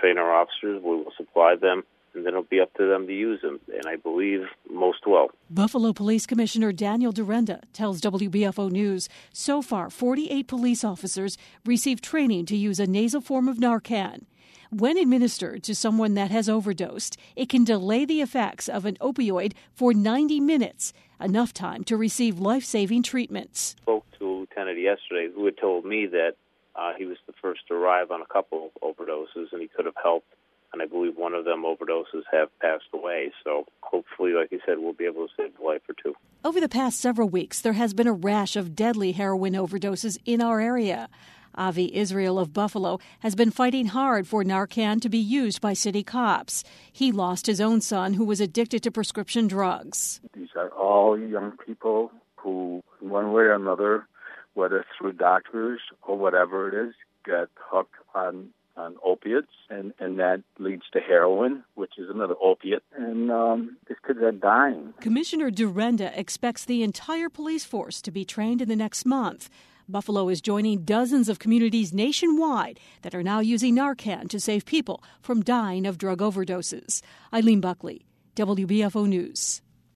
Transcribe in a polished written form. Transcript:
train our officers. We will supply them, and then it'll be up to them to use them, and I believe most will. Buffalo Police Commissioner Daniel Durenda tells WBFO News so far 48 police officers received training to use a nasal form of Narcan. When administered to someone that has overdosed, it can delay the effects of an opioid for 90 minutes, enough time to receive life-saving treatments. I spoke to a lieutenant yesterday who had told me that he was the first to arrive on a couple of overdoses, and he could have helped. And I believe one of them overdoses have passed away. So hopefully, like you said, we'll be able to save a life or two. Over the past several weeks, there has been a rash of deadly heroin overdoses in our area. Avi Israel of Buffalo has been fighting hard for Narcan to be used by city cops. He lost his own son who was addicted to prescription drugs. These are all young people who, in one way or another, whether through doctors or whatever it is, get hooked on opiates, and that leads to heroin, which is another opiate, and these kids are dying. Commissioner Durenda expects the entire police force to be trained in the next month. Buffalo is joining dozens of communities nationwide that are now using Narcan to save people from dying of drug overdoses. Eileen Buckley, WBFO News.